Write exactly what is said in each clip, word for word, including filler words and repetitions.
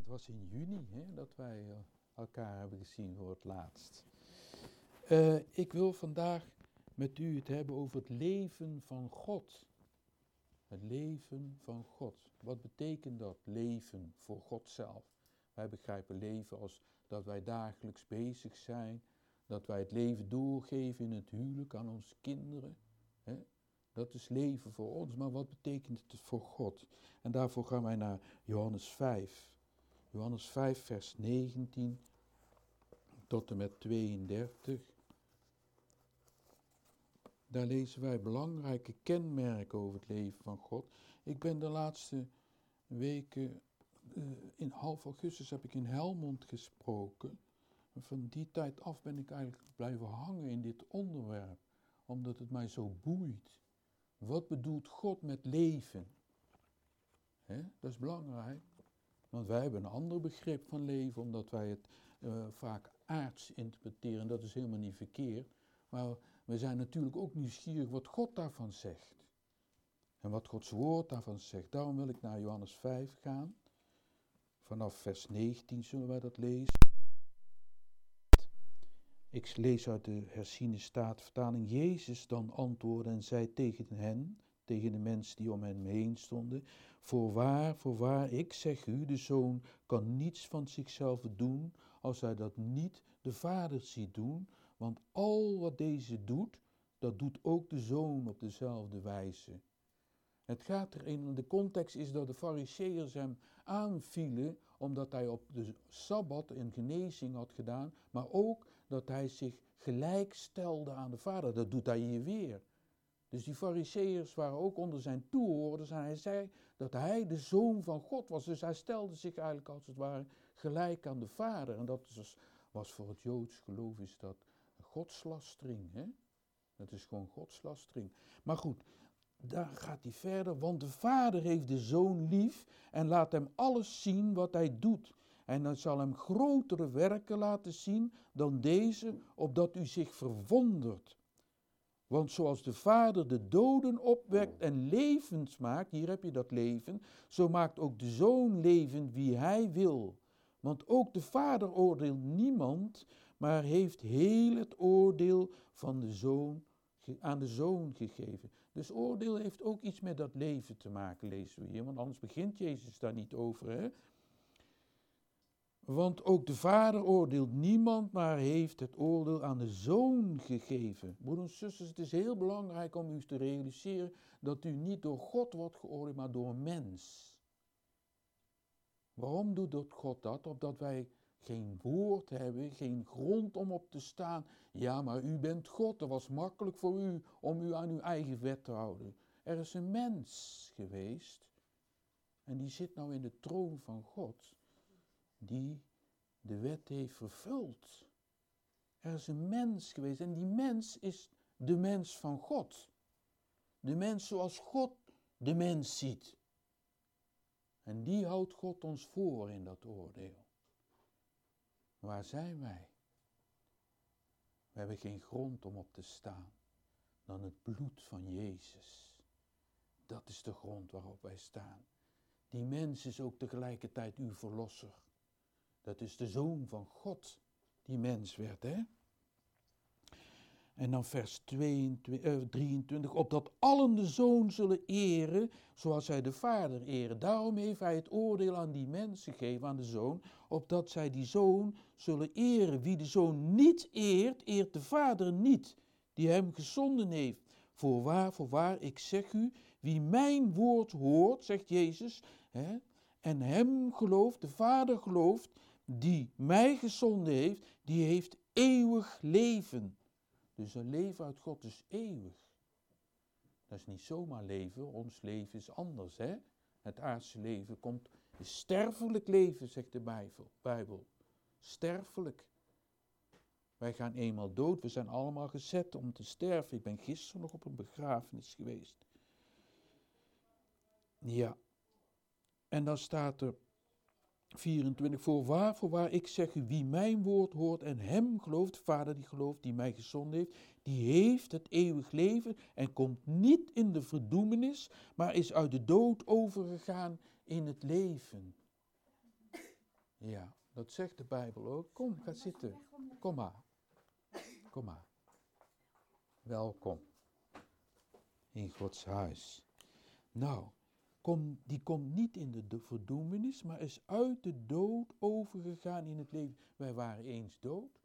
Het was in juni hè, dat wij uh, elkaar hebben gezien voor het laatst. Uh, ik wil vandaag met u het hebben over het leven van God. Het leven van God. Wat betekent dat, leven voor God zelf? Wij begrijpen leven als dat wij dagelijks bezig zijn, dat wij het leven doorgeven in het huwelijk aan onze kinderen. Hè? Dat is leven voor ons, maar wat betekent het voor God? En daarvoor gaan wij naar Johannes vijf. Johannes vijf, vers negentien tot en met tweeëndertig. Daar lezen wij belangrijke kenmerken over het leven van God. Ik ben de laatste weken, uh, in half augustus heb ik in Helmond gesproken. En van die tijd af ben ik eigenlijk blijven hangen in dit onderwerp, omdat het mij zo boeit. Wat bedoelt God met leven? He, dat is belangrijk, want wij hebben een ander begrip van leven, omdat wij het uh, vaak aards interpreteren. Dat is helemaal niet verkeerd, maar we zijn natuurlijk ook nieuwsgierig wat God daarvan zegt. En wat Gods woord daarvan zegt. Daarom wil ik naar Johannes vijf gaan. Vanaf vers negentien zullen wij dat lezen. Ik lees uit de herziene statenvertaling. Jezus dan antwoordde en zei tegen hen, tegen de mensen die om hen heen stonden: Voorwaar, voorwaar, ik zeg u, de Zoon kan niets van zichzelf doen, als hij dat niet de Vader ziet doen. Want al wat deze doet, dat doet ook de Zoon op dezelfde wijze. Het gaat erin, de context is dat de Farizeeërs hem aanvielen, omdat hij op de Sabbat een genezing had gedaan, maar ook dat hij zich gelijk stelde aan de Vader. Dat doet hij hier weer. Dus die Farizeeërs waren ook onder zijn toehoorders en hij zei dat hij de Zoon van God was. Dus hij stelde zich eigenlijk als het ware gelijk aan de Vader. En dat is, was voor het Joods geloof is dat godslastering. Hè? Dat is gewoon godslastering. Maar goed, daar gaat hij verder. Want de Vader heeft de Zoon lief en laat hem alles zien wat hij doet. En hij zal hem grotere werken laten zien dan deze, opdat u zich verwondert. Want zoals de Vader de doden opwekt en levend maakt, hier heb je dat leven, zo maakt ook de Zoon levend wie hij wil. Want ook de Vader oordeelt niemand, maar heeft heel het oordeel van de Zoon aan de Zoon gegeven. Dus oordeel heeft ook iets met dat leven te maken, lezen we hier, want anders begint Jezus daar niet over, hè? Want ook de Vader oordeelt niemand, maar heeft het oordeel aan de Zoon gegeven. Broeders en zusters, het is heel belangrijk om u te realiseren dat u niet door God wordt geoordeeld, maar door een mens. Waarom doet God dat? Opdat wij geen woord hebben, geen grond om op te staan. Ja, maar u bent God, dat was makkelijk voor u om u aan uw eigen wet te houden. Er is een mens geweest en die zit nou in de troon van God, die de wet heeft vervuld. Er is een mens geweest en die mens is de mens van God. De mens zoals God de mens ziet. En die houdt God ons voor in dat oordeel. Waar zijn wij? We hebben geen grond om op te staan dan het bloed van Jezus. Dat is de grond waarop wij staan. Die mens is ook tegelijkertijd uw verlosser. Dat is de Zoon van God die mens werd, hè? En dan vers tweeëntwintig, uh, drieëntwintig, opdat allen de Zoon zullen eren, zoals zij de Vader eren. Daarom heeft hij het oordeel aan die mensen gegeven, aan de Zoon, opdat zij die Zoon zullen eren. Wie de Zoon niet eert, eert de Vader niet, die hem gezonden heeft. Voorwaar, voorwaar, ik zeg u, wie mijn woord hoort, zegt Jezus, hè, en hem gelooft, de Vader gelooft, die mij gezonden heeft, die heeft eeuwig leven. Dus een leven uit God is eeuwig. Dat is niet zomaar leven, ons leven is anders, hè? Het aardse leven komt, is sterfelijk leven, zegt de Bijbel. Bijbel. Sterfelijk. Wij gaan eenmaal dood, we zijn allemaal gezet om te sterven. Ik ben gisteren nog op een begrafenis geweest. Ja. En dan staat er vierentwintig, voorwaar, voorwaar, ik zeg u, wie mijn woord hoort en hem gelooft, de Vader die gelooft, die mij gezonden heeft, die heeft het eeuwig leven en komt niet in de verdoemenis, maar is uit de dood overgegaan in het leven. Ja, dat zegt de Bijbel ook. Kom, ga zitten. Kom maar. Kom maar. Welkom in Gods huis. Nou, kom, die komt niet in de, de verdoemenis, maar is uit de dood overgegaan in het leven. Wij waren eens dood.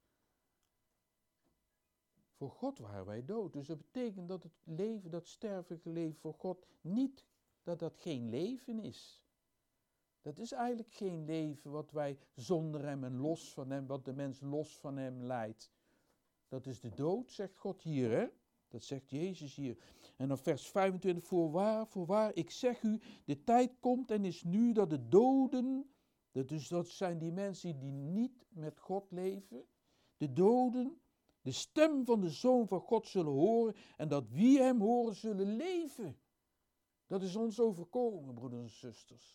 Voor God waren wij dood. Dus dat betekent dat het leven, dat stervige leven voor God, niet dat dat geen leven is. Dat is eigenlijk geen leven wat wij zonder hem en los van hem, wat de mens los van hem leidt. Dat is de dood, zegt God hier, hè? Dat zegt Jezus hier. En dan vers vijfentwintig, voorwaar, voorwaar, ik zeg u, de tijd komt en is nu dat de doden, dat dus dat zijn die mensen die niet met God leven, de doden, de stem van de Zoon van God zullen horen en dat wie hem horen zullen leven. Dat is ons overkomen, broeders en zusters.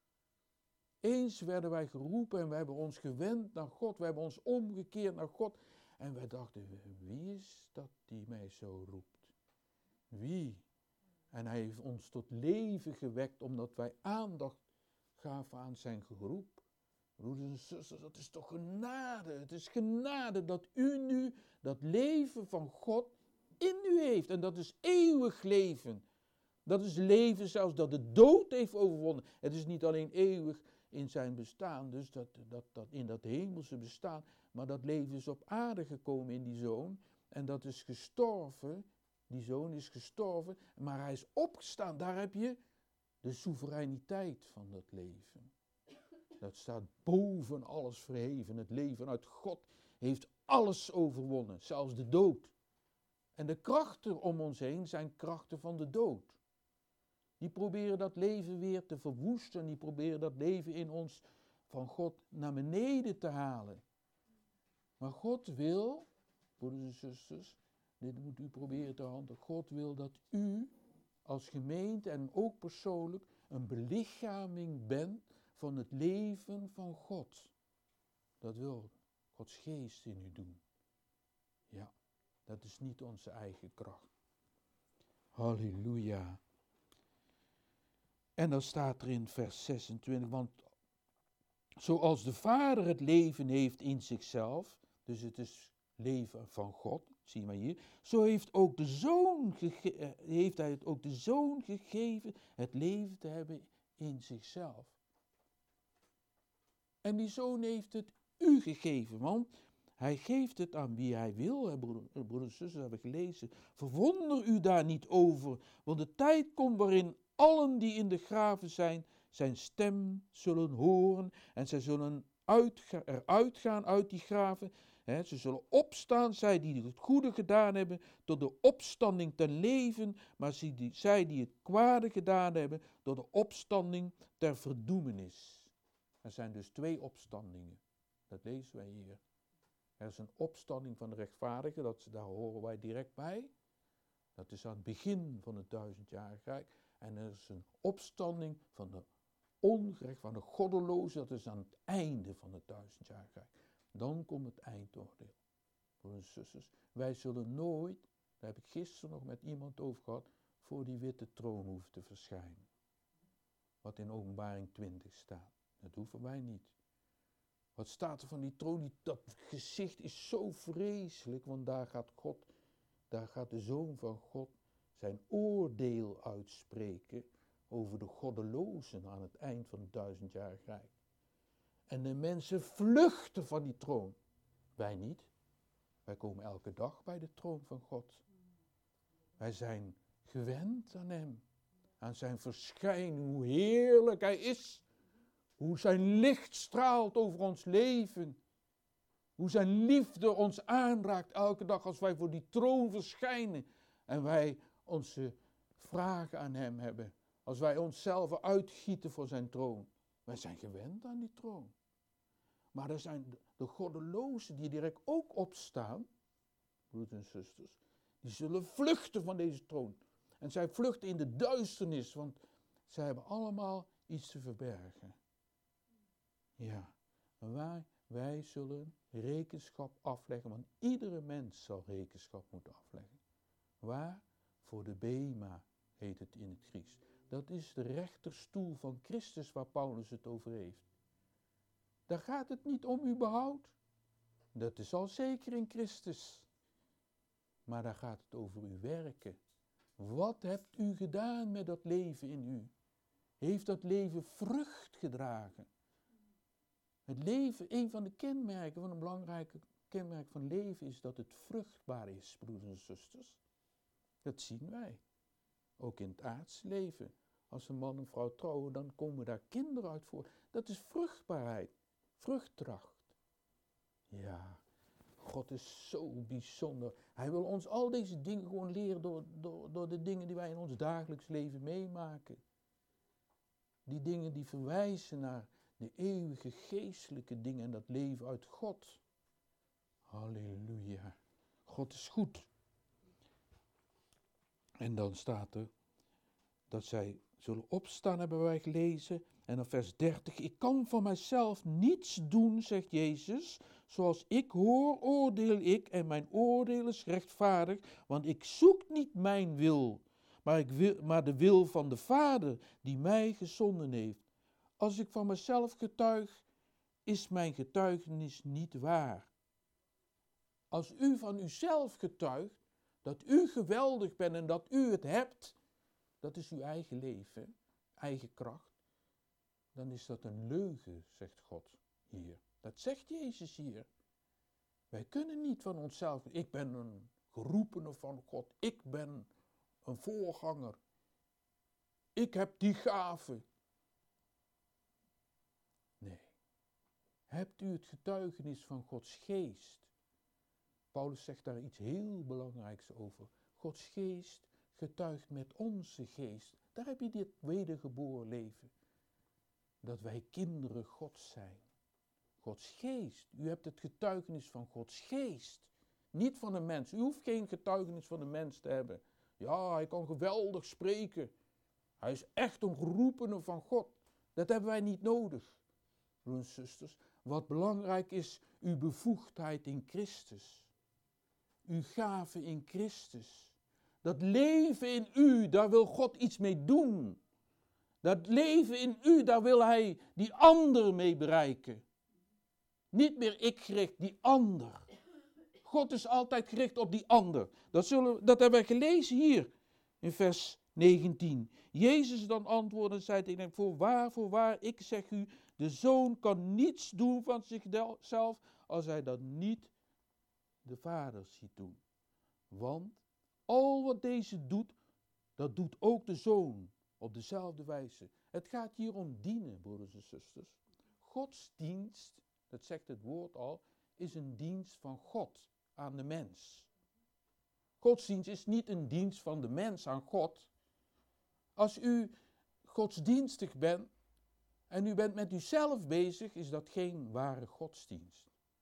Eens werden wij geroepen en we hebben ons gewend naar God, we hebben ons omgekeerd naar God. En wij dachten, wie is dat die mij zo roept? Wie? En hij heeft ons tot leven gewekt, omdat wij aandacht gaven aan zijn geroep. Broeders en zusters, dat is toch genade. Het is genade dat u nu dat leven van God in u heeft. En dat is eeuwig leven. Dat is leven zelfs dat de dood heeft overwonnen. Het is niet alleen eeuwig in zijn bestaan, dus dat, dat, dat in dat hemelse bestaan, maar dat leven is op aarde gekomen in die Zoon en dat is gestorven, die Zoon is gestorven, maar hij is opgestaan. Daar heb je de soevereiniteit van dat leven. Dat staat boven alles verheven. Het leven uit God heeft alles overwonnen, zelfs de dood. En de krachten om ons heen zijn krachten van de dood. Die proberen dat leven weer te verwoesten. Die proberen dat leven in ons van God naar beneden te halen. Maar God wil, broeders en zusters, dit moet u proberen te handelen. God wil dat u als gemeente en ook persoonlijk een belichaming bent van het leven van God. Dat wil Gods geest in u doen. Ja, dat is niet onze eigen kracht. Halleluja. En dan staat er in vers zesentwintig, want zoals de Vader het leven heeft in zichzelf, dus het is leven van God, zie je maar hier, zo heeft, ook de zoon gege- heeft hij het ook de Zoon gegeven het leven te hebben in zichzelf. En die Zoon heeft het u gegeven, want hij geeft het aan wie hij wil, broeders en zusters, hebben we gelezen. Verwonder u daar niet over, want de tijd komt waarin allen die in de graven zijn, zijn stem zullen horen en zij zullen uitga- eruit gaan uit die graven. He, ze zullen opstaan, zij die het goede gedaan hebben, tot de opstanding ten leven, maar zij die, zij die het kwade gedaan hebben, tot de opstanding ter verdoemenis. Er zijn dus twee opstandingen, dat lezen wij hier. Er is een opstanding van de rechtvaardigen, dat, daar horen wij direct bij. Dat is aan het begin van het duizendjarige rijk. En er is een opstanding van de ongerecht, van de goddeloze, dat is aan het einde van het duizendjarige rijk. Dan komt het eindoordeel. Broeders en zusters, wij zullen nooit, daar heb ik gisteren nog met iemand over gehad, voor die witte troon hoeven te verschijnen. Wat in Openbaring twintig staat. Dat hoeven wij niet. Wat staat er van die troon? Die, dat gezicht is zo vreselijk, want daar gaat God, daar gaat de Zoon van God zijn oordeel uitspreken over de goddelozen aan het eind van het duizendjarig rijk. En de mensen vluchten van die troon. Wij niet. Wij komen elke dag bij de troon van God. Wij zijn gewend aan hem, aan zijn verschijning, hoe heerlijk hij is. Hoe zijn licht straalt over ons leven. Hoe zijn liefde ons aanraakt elke dag als wij voor die troon verschijnen. En wij onze vragen aan hem hebben. Als wij onszelf uitgieten voor zijn troon. Wij zijn gewend aan die troon. Maar er zijn de goddelozen die direct ook opstaan. Broeders en zusters. Die zullen vluchten van deze troon. En zij vluchten in de duisternis. Want zij hebben allemaal iets te verbergen. Ja, maar wij, wij zullen rekenschap afleggen, want iedere mens zal rekenschap moeten afleggen. Waar? Voor de bema heet het in het Grieks. Dat is de rechterstoel van Christus waar Paulus het over heeft. Daar gaat het niet om uw behoud. Dat is al zeker in Christus. Maar daar gaat het over uw werken. Wat hebt u gedaan met dat leven in u? Heeft dat leven vrucht gedragen? Het leven, een van de kenmerken, van een belangrijke kenmerk van leven is dat het vruchtbaar is, broeders en zusters. Dat zien wij. Ook in het aardse leven. Als een man en vrouw trouwen, dan komen daar kinderen uit voor. Dat is vruchtbaarheid, vruchtdracht. Ja, God is zo bijzonder. Hij wil ons al deze dingen gewoon leren door, door, door de dingen die wij in ons dagelijks leven meemaken. Die dingen die verwijzen naar de eeuwige geestelijke dingen en dat leven uit God. Halleluja. God is goed. En dan staat er dat zij zullen opstaan, hebben wij gelezen. En dan vers dertig. Ik kan van mijzelf niets doen, zegt Jezus. Zoals ik hoor, oordeel ik. En mijn oordeel is rechtvaardig. Want ik zoek niet mijn wil. Maar, ik wil, maar de wil van de Vader die mij gezonden heeft. Als ik van mezelf getuig, is mijn getuigenis niet waar. Als u van uzelf getuigt, dat u geweldig bent en dat u het hebt, dat is uw eigen leven, eigen kracht, dan is dat een leugen, zegt God hier. Dat zegt Jezus hier. Wij kunnen niet van onszelf, ik ben een geroepene van God, ik ben een voorganger, ik heb die gave. Nee. Hebt u het getuigenis van Gods geest? Paulus zegt daar iets heel belangrijks over. Gods geest getuigt met onze geest. Daar heb je dit wedergeboren leven. Dat wij kinderen Gods zijn. Gods geest. U hebt het getuigenis van Gods geest. Niet van een mens. U hoeft geen getuigenis van een mens te hebben. Ja, hij kan geweldig spreken. Hij is echt een geroepene van God. Dat hebben wij niet nodig. Broers en zusters, wat belangrijk is, uw bevoegdheid in Christus. Uw gave in Christus. Dat leven in u, daar wil God iets mee doen. Dat leven in u, daar wil hij die ander mee bereiken. Niet meer ik gericht, die ander. God is altijd gericht op die ander. Dat, zullen, dat hebben we gelezen hier in vers negentien. Jezus dan antwoordde en zei tegen hem, voorwaar, voorwaar, ik zeg u, de zoon kan niets doen van zichzelf als hij dat niet de Vader ziet doen. Want al wat deze doet, dat doet ook de zoon op dezelfde wijze. Het gaat hier om dienen, broeders en zusters. Gods dienst, dat zegt het woord al, is een dienst van God aan de mens. Godsdienst is niet een dienst van de mens aan God. Als u godsdienstig bent en u bent met uzelf bezig, is dat geen ware godsdienst.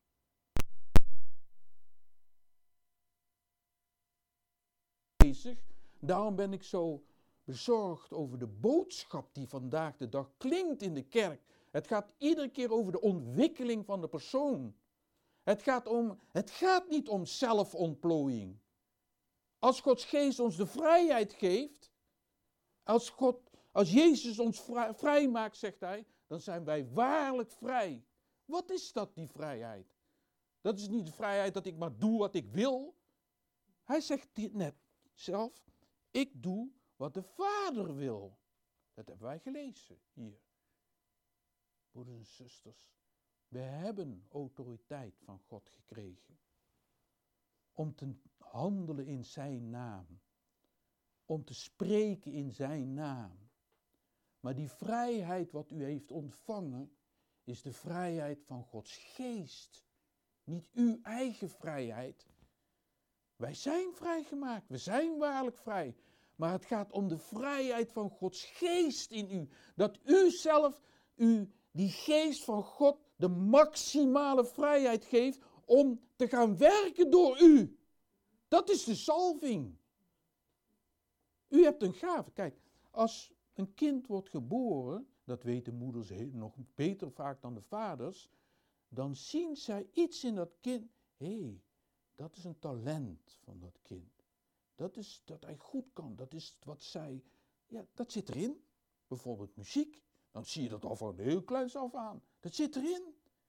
Daarom ben ik zo bezorgd over de boodschap die vandaag de dag klinkt in de kerk. Het gaat iedere keer over de ontwikkeling van de persoon. Het gaat, om, het gaat niet om zelfontplooiing. Als Gods geest ons de vrijheid geeft, als, God, als Jezus ons vrij, vrij maakt, zegt hij, dan zijn wij waarlijk vrij. Wat is dat, die vrijheid? Dat is niet de vrijheid dat ik maar doe wat ik wil. Hij zegt dit net zelf, ik doe wat de Vader wil. Dat hebben wij gelezen hier. Broeders en zusters, we hebben autoriteit van God gekregen. Om te handelen in zijn naam. Om te spreken in zijn naam. Maar die vrijheid wat u heeft ontvangen, is de vrijheid van Gods geest. Niet uw eigen vrijheid. Wij zijn vrijgemaakt, we zijn waarlijk vrij. Maar het gaat om de vrijheid van Gods geest in u. Dat u zelf, u, die geest van God, de maximale vrijheid geeft om te gaan werken door u. Dat is de salving. U hebt een gave. Kijk, als een kind wordt geboren, dat weten moeders nog beter vaak dan de vaders, dan zien zij iets in dat kind. Hé, hey, dat is een talent van dat kind. Dat is dat hij goed kan. Dat is wat zij, ja, dat zit erin. Bijvoorbeeld muziek. Dan zie je dat al van heel kleins af aan. Dat zit erin.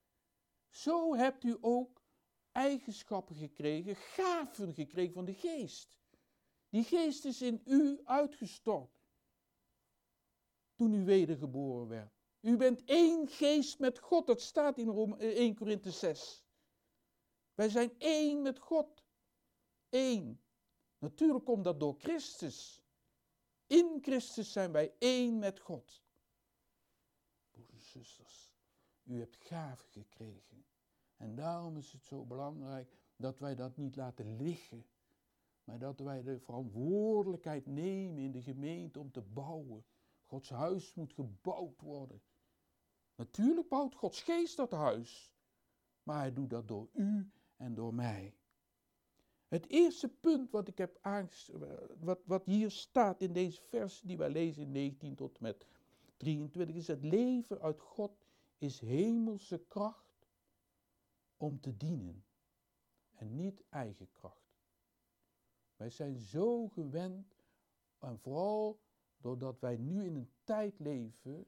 Zo hebt u ook eigenschappen gekregen, gaven gekregen van de geest. Die geest is in u uitgestort toen u wedergeboren werd. U bent één geest met God, dat staat in Rome, eerste Korinthe zes. Wij zijn één met God. Eén. Natuurlijk komt dat door Christus. In Christus zijn wij één met God. Broeders en zusters, u hebt gaven gekregen. En daarom is het zo belangrijk dat wij dat niet laten liggen. Maar dat wij de verantwoordelijkheid nemen in de gemeente om te bouwen. Gods huis moet gebouwd worden. Natuurlijk bouwt Gods geest dat huis. Maar hij doet dat door u en door mij. Het eerste punt wat ik heb aanges- wat, wat hier staat in deze versen die wij lezen in negentien tot en met drieëntwintig is: het leven uit God is hemelse kracht om te dienen en niet eigen kracht. Wij zijn zo gewend, en vooral doordat wij nu in een tijd leven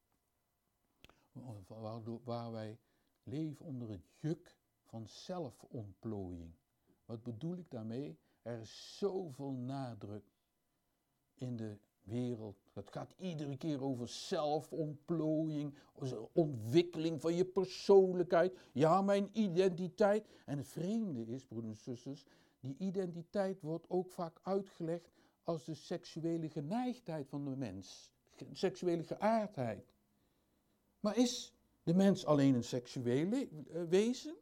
waardoor, waar wij leven onder het juk van zelfontplooiing. Wat bedoel ik daarmee? Er is zoveel nadruk in de wereld. Het gaat iedere keer over zelfontplooiing, ontwikkeling van je persoonlijkheid. Ja, mijn identiteit. En het vreemde is, broeders en zusters, die identiteit wordt ook vaak uitgelegd als de seksuele geneigdheid van de mens. De seksuele geaardheid. Maar is de mens alleen een seksuele uh, wezen?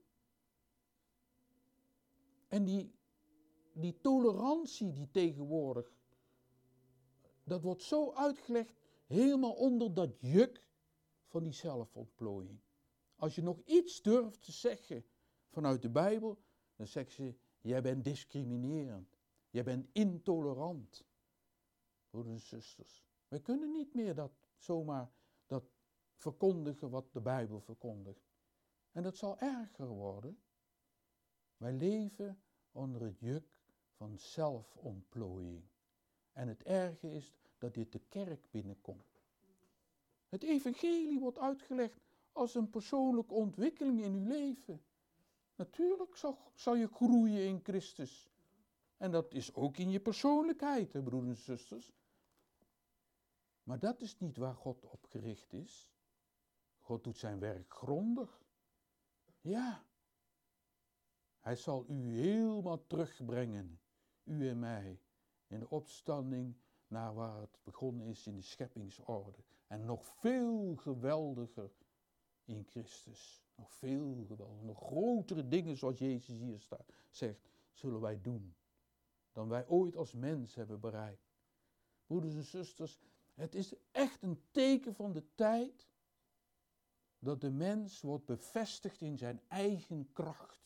En die, die tolerantie die tegenwoordig, dat wordt zo uitgelegd helemaal onder dat juk van die zelfontplooiing. Als je nog iets durft te zeggen vanuit de Bijbel, dan zeggen ze, jij bent discriminerend. Jij bent intolerant. Broeders en zusters, wij kunnen niet meer dat zomaar dat verkondigen wat de Bijbel verkondigt. En dat zal erger worden. Wij leven onder het juk van zelfontplooiing. En het erge is dat dit de kerk binnenkomt. Het evangelie wordt uitgelegd als een persoonlijke ontwikkeling in uw leven. Natuurlijk zal, zal je groeien in Christus. En dat is ook in je persoonlijkheid, hè, broeders en zusters. Maar dat is niet waar God op gericht is. God doet zijn werk grondig. Ja. Hij zal u helemaal terugbrengen, u en mij, in de opstanding naar waar het begonnen is in de scheppingsorde. En nog veel geweldiger in Christus. Nog veel geweldiger, nog grotere dingen zoals Jezus hier staat, zegt, zullen wij doen. Dan wij ooit als mens hebben bereikt. Broeders en zusters, het is echt een teken van de tijd dat de mens wordt bevestigd in zijn eigen kracht.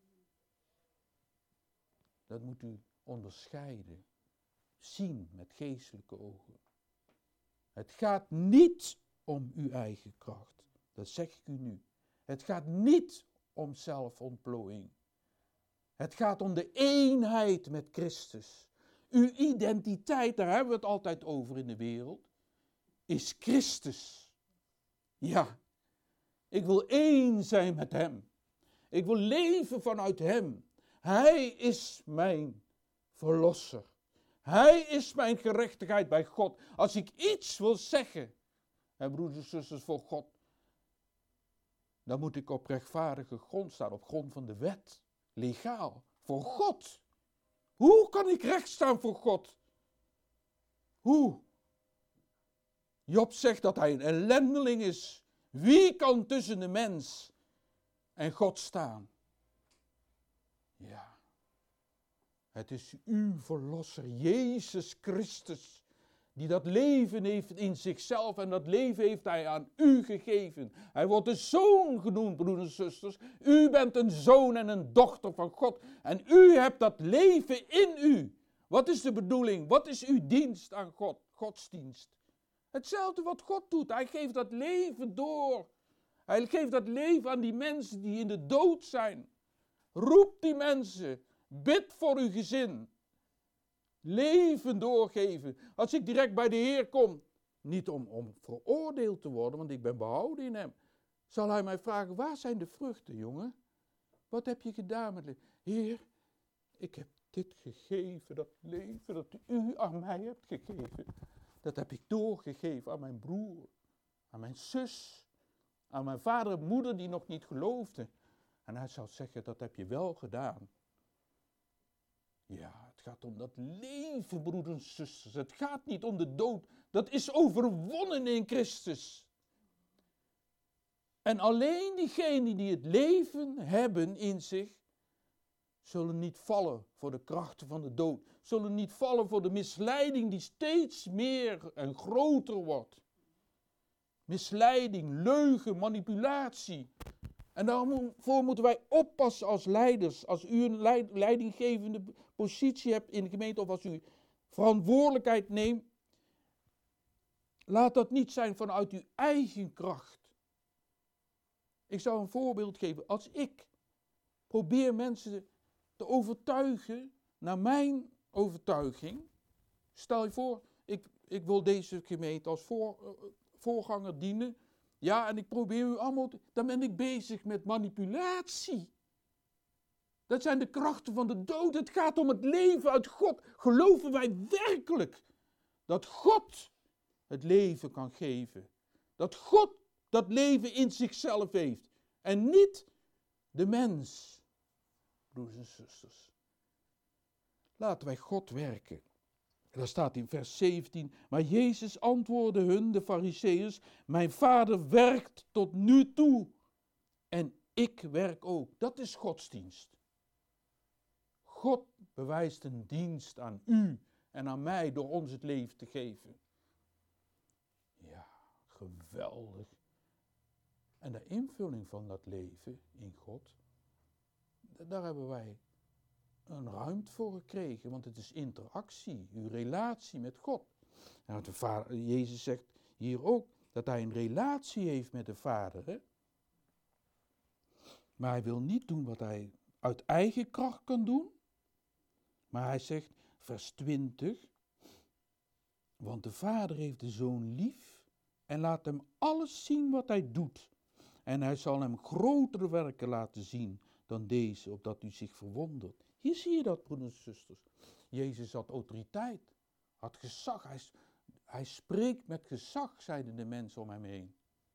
Dat moet u onderscheiden, zien met geestelijke ogen. Het gaat niet om uw eigen kracht, dat zeg ik u nu. Het gaat niet om zelfontplooiing. Het gaat om de eenheid met Christus. Uw identiteit, daar hebben we het altijd over in de wereld, is Christus. Ja, ik wil één zijn met Hem. Ik wil leven vanuit Hem. Hij is mijn verlosser. Hij is mijn gerechtigheid bij God. Als ik iets wil zeggen, hè, broeders en zusters, voor God, dan moet ik op rechtvaardige grond staan, op grond van de wet, legaal, voor God. Hoe kan ik recht staan voor God? Hoe? Job zegt dat hij een ellendeling is. Wie kan tussen de mens en God staan? Ja, het is uw verlosser, Jezus Christus, die dat leven heeft in zichzelf en dat leven heeft hij aan u gegeven. Hij wordt de zoon genoemd, broeders en zusters. U bent een zoon en een dochter van God en u hebt dat leven in u. Wat is de bedoeling? Wat is uw dienst aan God? Godsdienst. Hetzelfde wat God doet. Hij geeft dat leven door. Hij geeft dat leven aan die mensen die in de dood zijn. Roep die mensen. Bid voor uw gezin. Leven doorgeven. Als ik direct bij de Heer kom. Niet om, om veroordeeld te worden, want ik ben behouden in Hem. zal hij mij vragen, waar zijn de vruchten, jongen? Wat heb je gedaan met leven? Heer, ik heb dit gegeven, dat leven dat u aan mij hebt gegeven. Dat heb ik doorgegeven aan mijn broer, aan mijn zus, aan mijn vader en moeder die nog niet geloofden. En hij zal zeggen, dat heb je wel gedaan. Ja, het gaat om dat leven, broeders en zusters. Het gaat niet om de dood. Dat is overwonnen in Christus. En alleen diegenen die het leven hebben in zich, zullen niet vallen voor de krachten van de dood. Zullen niet vallen voor de misleiding die steeds meer en groter wordt. Misleiding, leugen, manipulatie. En daarvoor moeten wij oppassen als leiders. Als u een leidinggevende positie hebt in de gemeente of als u verantwoordelijkheid neemt. Laat dat niet zijn vanuit uw eigen kracht. Ik zou een voorbeeld geven. Als ik probeer mensen te overtuigen naar mijn overtuiging. Stel je voor, ik, ik wil deze gemeente als voor, uh, voorganger dienen. Ja, en ik probeer u allemaal, te, dan ben ik bezig met manipulatie. Dat zijn de krachten van de dood. Het gaat om het leven uit God. Geloven wij werkelijk dat God het leven kan geven? Dat God dat leven in zichzelf heeft. En niet de mens. Broeders en zusters. Laten wij God werken. En daar staat in vers zeventien. Maar Jezus antwoordde hun, de Farizeeërs. Mijn vader werkt tot nu toe. En ik werk ook. Dat is godsdienst. God bewijst een dienst aan u en aan mij door ons het leven te geven. Ja, geweldig. En de invulling van dat leven in God, daar hebben wij een ruimte voor gekregen, want het is interactie, uw relatie met God. Nou, de vader, Jezus zegt hier ook dat hij een relatie heeft met de Vader. Hè? Maar hij wil niet doen wat hij uit eigen kracht kan doen. Maar hij zegt, vers twintig, want de Vader heeft de Zoon lief en laat hem alles zien wat hij doet. En hij zal hem grotere werken laten zien dan deze, opdat u zich verwondert. Hier zie je dat, broeders en zusters. Jezus had autoriteit, had gezag. Hij, hij spreekt met gezag, zeiden de mensen om hem heen.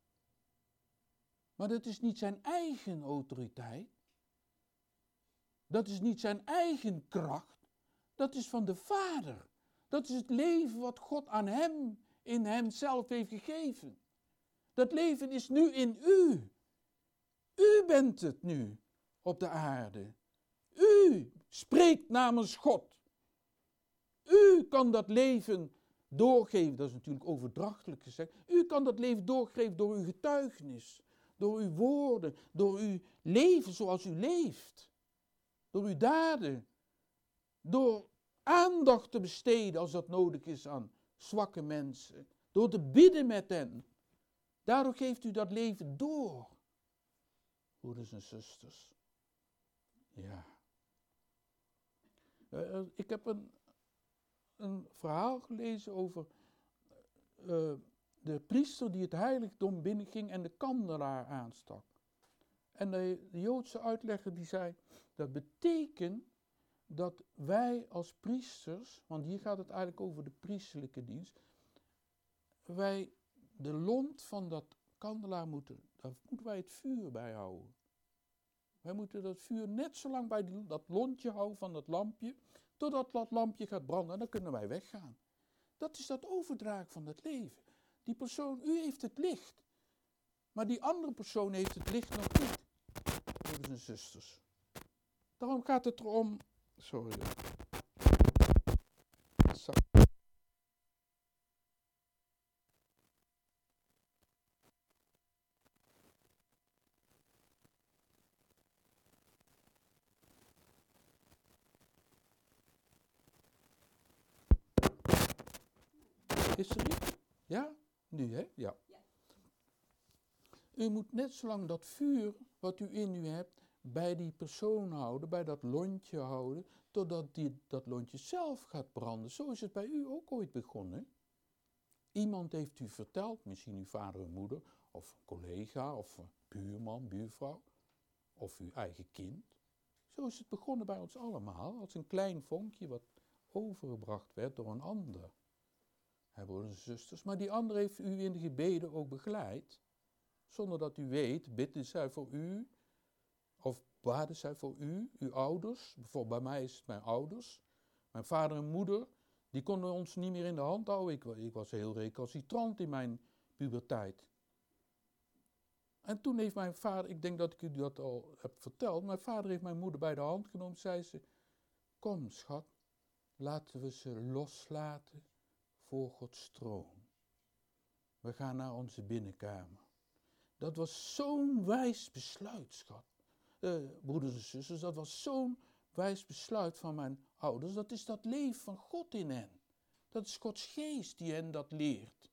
Maar dat is niet zijn eigen autoriteit. Dat is niet zijn eigen kracht. Dat is van de Vader. Dat is het leven wat God aan hem, in hemzelf heeft gegeven. Dat leven is nu in u. U bent het nu op de aarde. U spreekt namens God. U kan dat leven doorgeven. Dat is natuurlijk overdrachtelijk gezegd. U kan dat leven doorgeven door uw getuigenis. Door uw woorden. Door uw leven zoals u leeft. Door uw daden. Door aandacht te besteden als dat nodig is aan zwakke mensen. Door te bidden met hen. Daardoor geeft u dat leven door. Broeders en zusters. Ja. Uh, ik heb een, een verhaal gelezen over uh, de priester die het heiligdom binnenging en de kandelaar aanstak. En de, de Joodse uitlegger die zei, dat betekent dat wij als priesters, want hier gaat het eigenlijk over de priesterlijke dienst, wij de lont van dat kandelaar moeten, daar moeten wij het vuur bij houden. Wij moeten dat vuur net zo lang bij die, dat lontje houden van dat lampje, totdat dat lampje gaat branden en dan kunnen wij weggaan. Dat is dat overdragen van het leven. Die persoon, u heeft het licht, maar die andere persoon heeft het licht nog niet. Broeders en zusters. Daarom gaat het erom, sorry. Zo. Is er niet? Ja? Nu, hè? Ja. U moet net zolang dat vuur wat u in u hebt bij die persoon houden, bij dat lontje houden, totdat die, dat lontje zelf gaat branden. Zo is het bij u ook ooit begonnen. Iemand heeft u verteld, misschien uw vader en moeder, of een collega, of een buurman, buurvrouw, of uw eigen kind. Zo is het begonnen bij ons allemaal, als een klein vonkje wat overgebracht werd door een ander. Hè, broeders en zusters, maar die ander heeft u in de gebeden ook begeleid, zonder dat u weet, bidden zij voor u, of baden zij voor u, uw ouders. Bijvoorbeeld bij mij is het mijn ouders. Mijn vader en moeder, die konden ons niet meer in de hand houden. Ik, ik was heel recalcitrant in mijn puberteit. En toen heeft mijn vader, ik denk dat ik u dat al heb verteld, mijn vader heeft mijn moeder bij de hand genomen, zei ze, kom schat, laten we ze loslaten voor Gods troon. We gaan naar onze binnenkamer. Dat was zo'n wijs besluit, schat. Uh, broeders en zusters, dat was zo'n wijs besluit van mijn ouders. Dat is dat leven van God in hen. Dat is Gods geest die hen dat leert.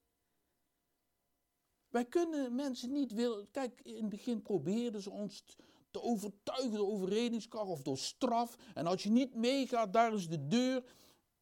Wij kunnen mensen niet willen... Kijk, in het begin probeerden ze ons te overtuigen door overredingskracht of door straf. En als je niet meegaat, daar is de deur.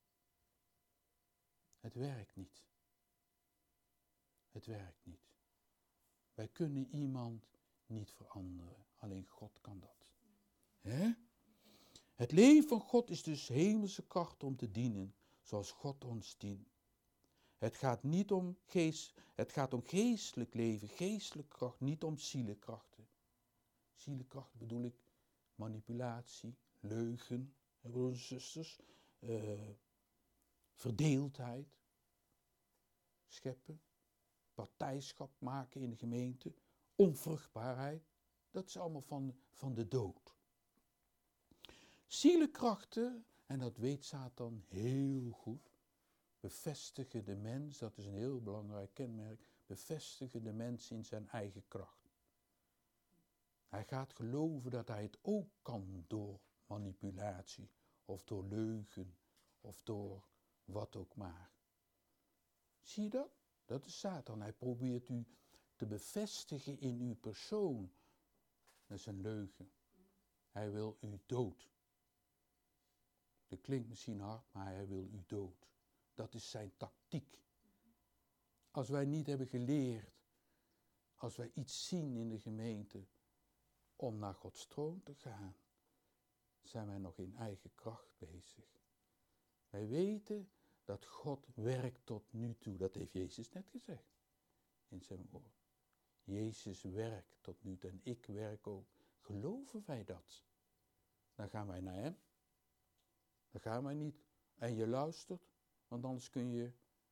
Het werkt niet. Het werkt niet. Wij kunnen iemand niet veranderen. Alleen God kan dat. Hè? Het leven van God is dus hemelse kracht om te dienen, zoals God ons dient. Het gaat niet om geest, het gaat om geestelijk leven, geestelijke kracht, niet om zielekrachten. Zielekracht bedoel ik manipulatie, leugen, broeders en zusters, uh, verdeeldheid, scheppen, partijschap maken in de gemeente, onvruchtbaarheid. Dat is allemaal van, van de dood. Zielekrachten, en dat weet Satan heel goed, bevestigen de mens, dat is een heel belangrijk kenmerk, bevestigen de mens in zijn eigen kracht. Hij gaat geloven dat hij het ook kan door manipulatie, of door leugen, of door wat ook maar. Zie je dat? Dat is Satan. Hij probeert u te bevestigen in uw persoon. Dat is een leugen. Hij wil u dood. Dat klinkt misschien hard, maar hij wil u dood. Dat is zijn tactiek. Als wij niet hebben geleerd, als wij iets zien in de gemeente, om naar Gods troon te gaan, zijn wij nog in eigen kracht bezig. Wij weten dat God werkt tot nu toe. Dat heeft Jezus net gezegd in zijn woord. Jezus werkt tot nu toe en ik werk ook. Geloven wij dat? Dan gaan wij naar hem. Dan gaan wij niet. En je luistert, want anders kun je...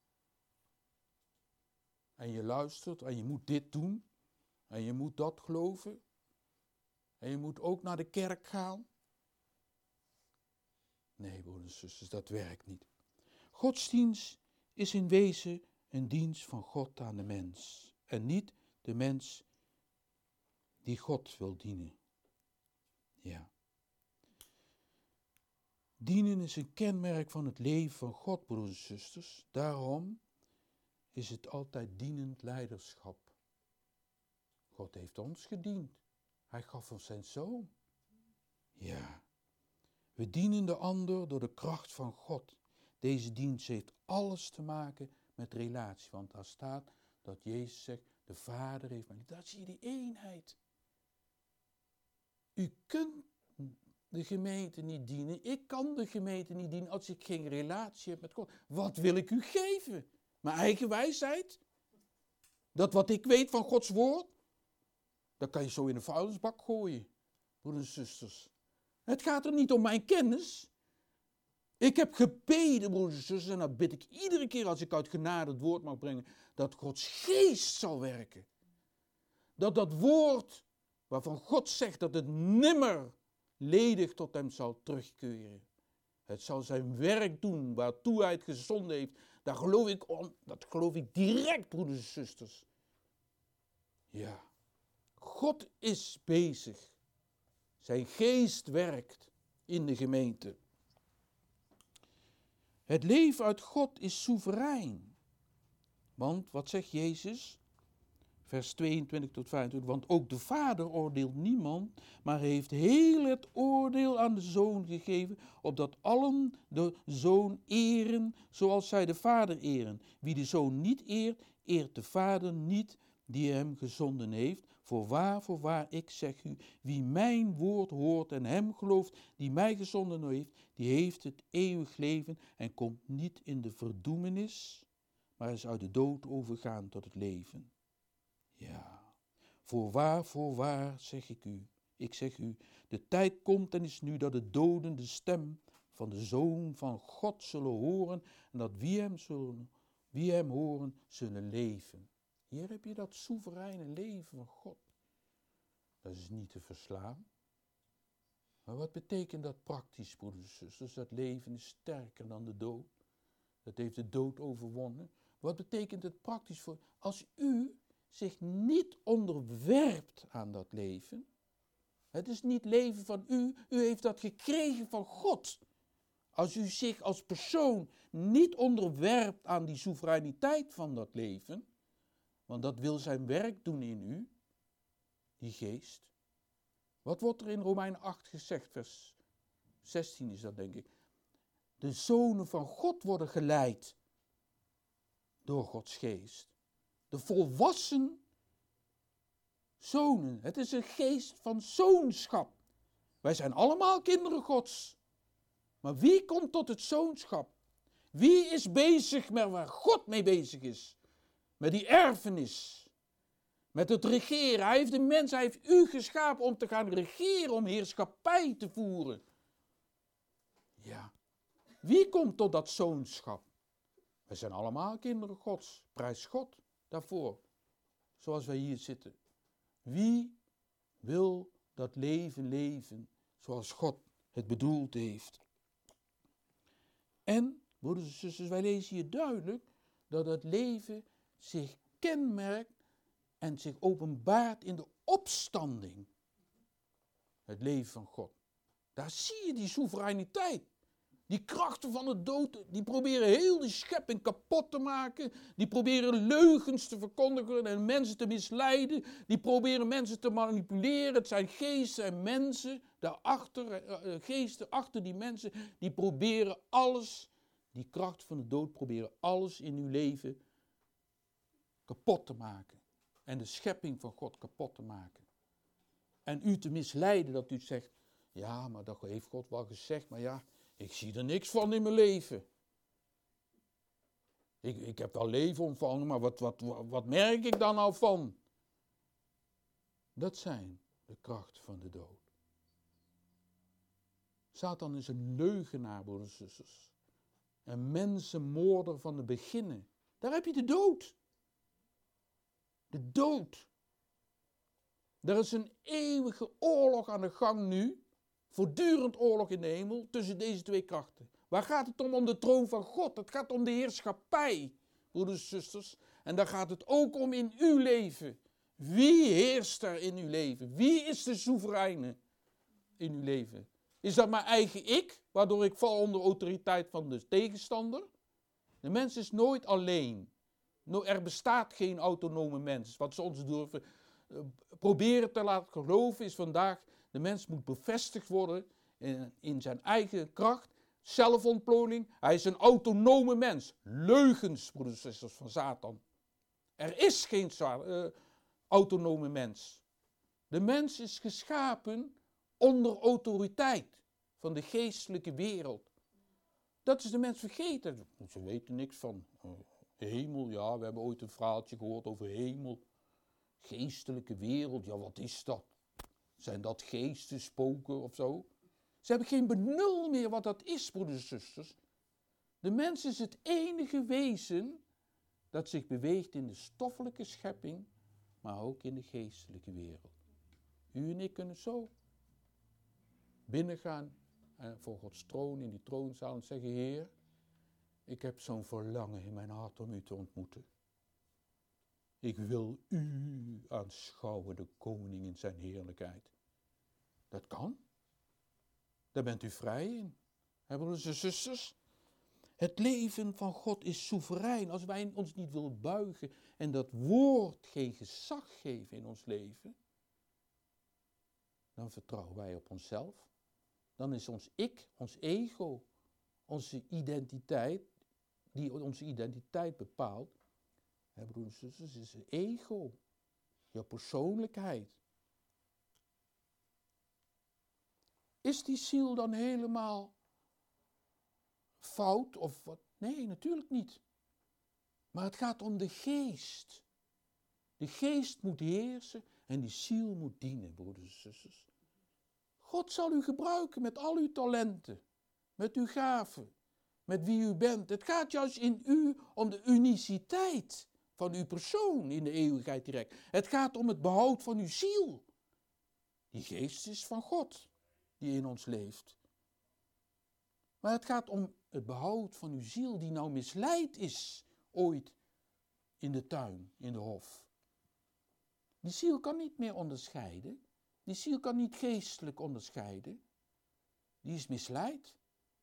En je luistert en je moet dit doen. En je moet dat geloven. En je moet ook naar de kerk gaan. Nee, broeders en zusters, dat werkt niet. Godsdienst is in wezen een dienst van God aan de mens. En niet de mens die God wil dienen. Ja. Dienen is een kenmerk van het leven van God, broeders en zusters. Daarom is het altijd dienend leiderschap. God heeft ons gediend. Hij gaf ons zijn zoon. Ja. We dienen de ander door de kracht van God. Deze dienst heeft alles te maken met relatie. Want daar staat dat Jezus zegt, de Vader heeft mij lief. Daar zie je die eenheid. U kunt de gemeente niet dienen. Ik kan de gemeente niet dienen als ik geen relatie heb met God. Wat wil ik u geven? Mijn eigen wijsheid? Dat wat ik weet van Gods woord? Dat kan je zo in de vuilnisbak gooien, broeders en zusters. Het gaat er niet om mijn kennis. Ik heb gebeden, broeders en zusters, en dat bid ik iedere keer als ik uit genade het woord mag brengen, dat Gods geest zal werken. Dat dat woord waarvan God zegt dat het nimmer ledig tot hem zal terugkeren. Het zal zijn werk doen waartoe hij het gezonden heeft. Daar geloof ik om, dat geloof ik direct, broeders en zusters. Ja, God is bezig. Zijn geest werkt in de gemeente. Het leven uit God is soeverein. Want, wat zegt Jezus? Vers tweeëntwintig tot vijfentwintig. Want ook de Vader oordeelt niemand, maar heeft heel het oordeel aan de Zoon gegeven, opdat allen de Zoon eren, zoals zij de Vader eren. Wie de Zoon niet eert, eert de Vader niet die hem gezonden heeft. Voorwaar, voorwaar, ik zeg u, wie mijn woord hoort en hem gelooft die mij gezonden heeft, die heeft het eeuwig leven en komt niet in de verdoemenis, maar is uit de dood overgaan tot het leven. Ja, voorwaar, voorwaar, zeg ik u, ik zeg u, de tijd komt en is nu dat de doden de stem van de Zoon van God zullen horen en dat wie hem, zullen, wie hem horen, zullen leven. Hier heb je dat soevereine leven van God. Dat is niet te verslaan. Maar wat betekent dat praktisch, broeders en zusters? Dat leven is sterker dan de dood. Dat heeft de dood overwonnen. Wat betekent het praktisch voor? Als u zich niet onderwerpt aan dat leven. Het is niet leven van u. U heeft dat gekregen van God. Als u zich als persoon niet onderwerpt aan die soevereiniteit van dat leven. Want dat wil zijn werk doen in u. Die geest. Wat wordt er in Romeinen acht gezegd? Vers zestien is dat, denk ik. De zonen van God worden geleid door Gods geest. De volwassen zonen. Het is een geest van zoonschap. Wij zijn allemaal kinderen Gods. Maar wie komt tot het zoonschap? Wie is bezig met waar God mee bezig is? Met die erfenis. Met het regeren. Hij heeft de mens, hij heeft u geschapen om te gaan regeren, om heerschappij te voeren. Ja. Wie komt tot dat zoonschap? We zijn allemaal kinderen Gods. Prijs God daarvoor. Zoals wij hier zitten. Wie wil dat leven leven zoals God het bedoeld heeft? En, broeders en zusters, wij lezen hier duidelijk dat het leven zich kenmerkt en zich openbaart in de opstanding. Het leven van God. Daar zie je die soevereiniteit. Die krachten van de dood, die proberen heel die schepping kapot te maken. Die proberen leugens te verkondigen en mensen te misleiden. Die proberen mensen te manipuleren. Het zijn geesten en mensen daarachter, geesten achter die mensen. Die proberen alles, die kracht van de dood proberen alles in uw leven kapot te maken. En de schepping van God kapot te maken. En u te misleiden dat u zegt, ja, maar dat heeft God wel gezegd, maar ja, ik zie er niks van in mijn leven. Ik, ik heb wel leven ontvangen, maar wat, wat, wat, wat merk ik dan nou van? Dat zijn de krachten van de dood. Satan is een leugenaar, broeders en zusters. Een mensenmoorder van de beginnen. Daar heb je de dood. De dood. Er is een eeuwige oorlog aan de gang nu. Voortdurend oorlog in de hemel tussen deze twee krachten. Waar gaat het om? Om de troon van God. Het gaat om de heerschappij, broeders en zusters. En daar gaat het ook om in uw leven. Wie heerst er in uw leven? Wie is de soevereine in uw leven? Is dat mijn eigen ik, waardoor ik val onder autoriteit van de tegenstander? De mens is nooit alleen. Er bestaat geen autonome mens. Wat ze ons durven uh, proberen te laten geloven is vandaag, de mens moet bevestigd worden in, in zijn eigen kracht. Zelfontplooiing. Hij is een autonome mens. Leugens, broeders en zusters, van Satan. Er is geen uh, autonome mens. De mens is geschapen onder autoriteit van de geestelijke wereld. Dat is de mens vergeten. Ze weten niks van uh, hemel. Ja, we hebben ooit een verhaaltje gehoord over hemel. Geestelijke wereld, ja, wat is dat? Zijn dat geesten, spoken of zo? Ze hebben geen benul meer wat dat is, broeders en zusters. De mens is het enige wezen dat zich beweegt in de stoffelijke schepping, maar ook in de geestelijke wereld. U en ik kunnen zo binnengaan en voor Gods troon in die troonzaal en zeggen, Heer, ik heb zo'n verlangen in mijn hart om u te ontmoeten. Ik wil u aanschouwen, de koning in zijn heerlijkheid. Dat kan. Daar bent u vrij in. Hè, broeders en zusters? Het leven van God is soeverein. Als wij ons niet willen buigen en dat woord geen gezag geven in ons leven, dan vertrouwen wij op onszelf. Dan is ons ik, ons ego, onze identiteit, die onze identiteit bepaalt, hè, broeders en zusters, is het ego. je persoonlijkheid. Is die ziel dan helemaal fout of wat? Nee, natuurlijk niet. Maar het gaat om de geest. De geest moet heersen en die ziel moet dienen, broeders en zusters. God zal u gebruiken met al uw talenten, met uw gaven, met wie u bent. Het gaat juist in u om de uniciteit van uw persoon in de eeuwigheid direct. Het gaat om het behoud van uw ziel. Die geest is van God, die in ons leeft. Maar het gaat om het behoud van uw ziel die nou misleid is ooit in de tuin, in de hof. Die ziel kan niet meer onderscheiden. Die ziel kan niet geestelijk onderscheiden. Die is misleid.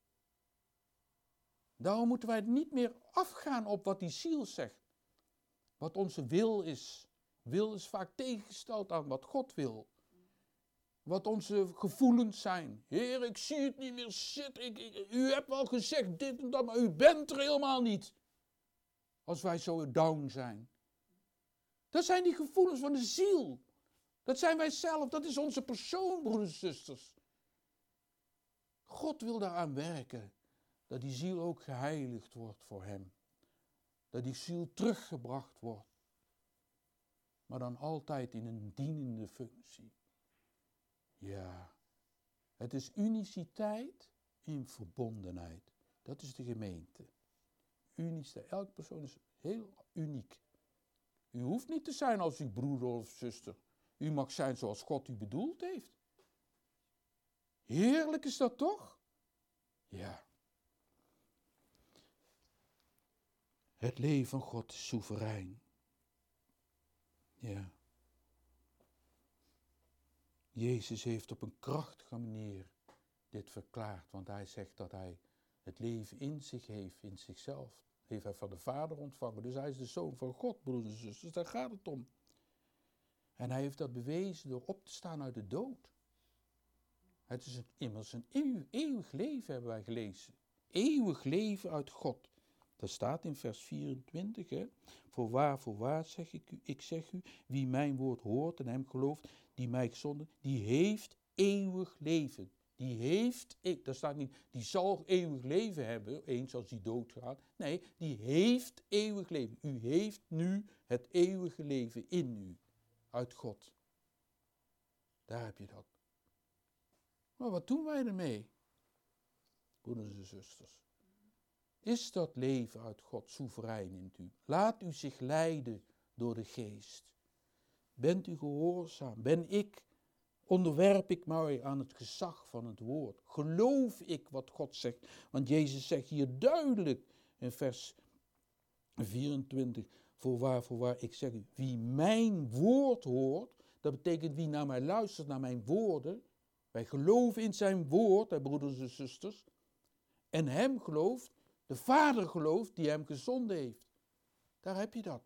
Daarom moeten wij niet meer afgaan op wat die ziel zegt. Wat onze wil is. Wil is vaak tegengesteld aan wat God wil. Wat onze gevoelens zijn. Heer, ik zie het niet meer zitten. Ik, ik, u hebt wel gezegd dit en dat, maar u bent er helemaal niet. Als wij zo down zijn. Dat zijn die gevoelens van de ziel. Dat zijn wij zelf. Dat is onze persoon, broeders en zusters. God wil daaraan werken. Dat die ziel ook geheiligd wordt voor hem. Dat die ziel teruggebracht wordt. Maar dan altijd in een dienende functie. Ja, het is uniciteit in verbondenheid. Dat is de gemeente. Uniciteit. Elke persoon is heel uniek. U hoeft niet te zijn als uw broeder of zuster. U mag zijn zoals God u bedoeld heeft. Heerlijk is dat toch? Ja. Het leven van God is soeverein. Ja. Jezus heeft op een krachtige manier dit verklaard, want hij zegt dat hij het leven in zich heeft, in zichzelf. Heeft hij van de Vader ontvangen. Dus hij is de Zoon van God, broeders en zusters. Daar gaat het om. En hij heeft dat bewezen door op te staan uit de dood. Het is een, immers een eeuwig, eeuwig leven, hebben wij gelezen. Eeuwig leven uit God. Dat staat in vers vierentwintig. Hè? Voorwaar, voorwaar zeg ik u, ik zeg u, wie mijn woord hoort en hem gelooft, die mij gezonden, die heeft eeuwig leven. Die heeft, daar staat niet, die zal eeuwig leven hebben, eens als hij doodgaat. Nee, die heeft eeuwig leven. U heeft nu het eeuwige leven in u, uit God. Daar heb je dat. Maar wat doen wij ermee, broeders en zusters? Is dat leven uit God soeverein in u? Laat u zich leiden door de geest. Bent u gehoorzaam? Ben ik, onderwerp ik mij aan het gezag van het woord? Geloof ik wat God zegt? Want Jezus zegt hier duidelijk in vers vierentwintig, voorwaar, voorwaar, ik zeg u, wie mijn woord hoort, dat betekent wie naar mij luistert, naar mijn woorden. Wij geloven in zijn woord, hè, broeders en zusters, en hem gelooft, de Vader gelooft die hem gezonden heeft. Daar heb je dat.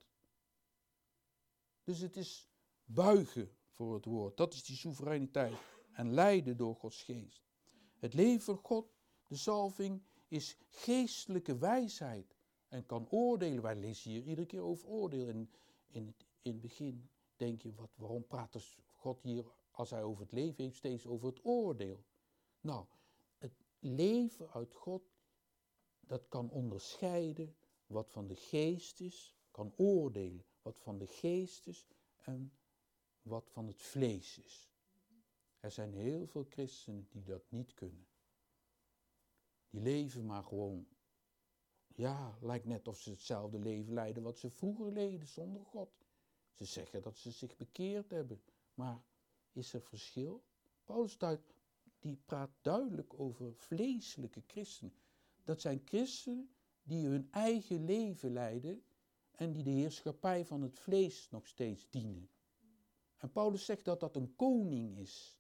Dus het is buigen voor het woord. Dat is die soevereiniteit. En leiden door Gods geest. Het leven van God, de zalving, is geestelijke wijsheid. En kan oordelen. Wij lezen hier iedere keer over oordeel. En in het, in het begin denk je, wat, waarom praat dus God hier, als hij over het leven heeft, steeds over het oordeel? Nou, het leven uit God, dat kan onderscheiden wat van de geest is, kan oordelen wat van de geest is en wat van het vlees is. Er zijn heel veel christenen die dat niet kunnen. Die leven maar gewoon, ja, lijkt net of ze hetzelfde leven leiden wat ze vroeger leden zonder God. Ze zeggen dat ze zich bekeerd hebben, maar is er verschil? Paulus die praat duidelijk over vleeselijke christenen. Dat zijn christenen die hun eigen leven leiden en die de heerschappij van het vlees nog steeds dienen. En Paulus zegt dat dat een koning is.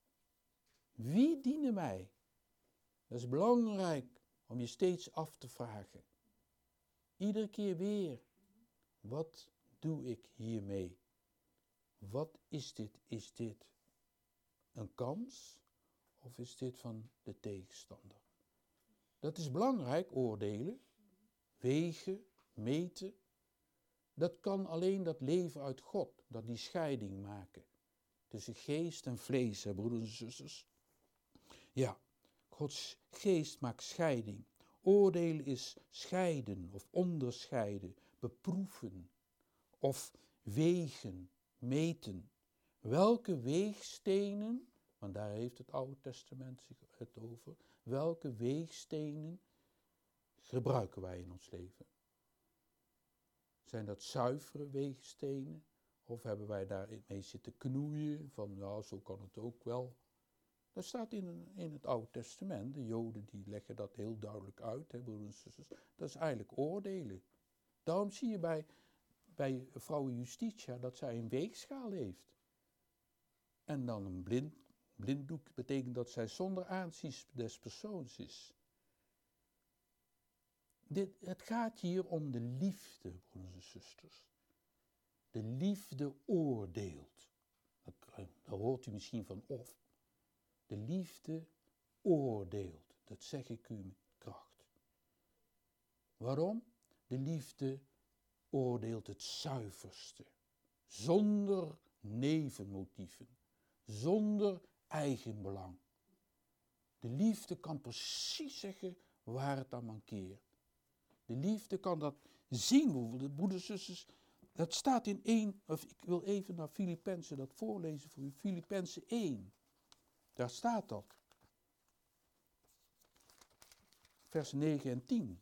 Wie dienen wij? Dat is belangrijk om je steeds af te vragen. Iedere keer weer. Wat doe ik hiermee? Wat is dit? Is dit een kans of is dit van de tegenstander? Dat is belangrijk, oordelen, wegen, meten. Dat kan alleen dat leven uit God, dat die scheiding maken. Tussen geest en vlees, hè, broeders en zusters. Ja, Gods geest maakt scheiding. Oordelen is scheiden of onderscheiden, beproeven of wegen, meten. Welke weegstenen, want daar heeft het Oude Testament zich het over, welke weegstenen gebruiken wij in ons leven? Zijn dat zuivere weegstenen? Of hebben wij daarmee zitten knoeien? Van nou, zo kan het ook wel. Dat staat in, in het Oude Testament. De Joden die leggen dat heel duidelijk uit. Hè, broeders en zusters. Dat is eigenlijk oordelen. Daarom zie je bij, bij vrouw Justitia dat zij een weegschaal heeft. En dan een blind, blinddoek betekent dat zij zonder aanzien des persoons is. Dit, het gaat hier om de liefde, broeders en zusters. De liefde oordeelt. Daar hoort u misschien van of. De liefde oordeelt. Dat zeg ik u met kracht. Waarom? De liefde oordeelt het zuiverste. Zonder nevenmotieven. Zonder eigenbelang. De liefde kan precies zeggen waar het aan mankeert. De liefde kan dat zien. De broeders en zusters, dat staat in één, of ik wil even naar Filippenzen dat voorlezen voor u. Filippenzen één. Daar staat dat. Vers negen en tien.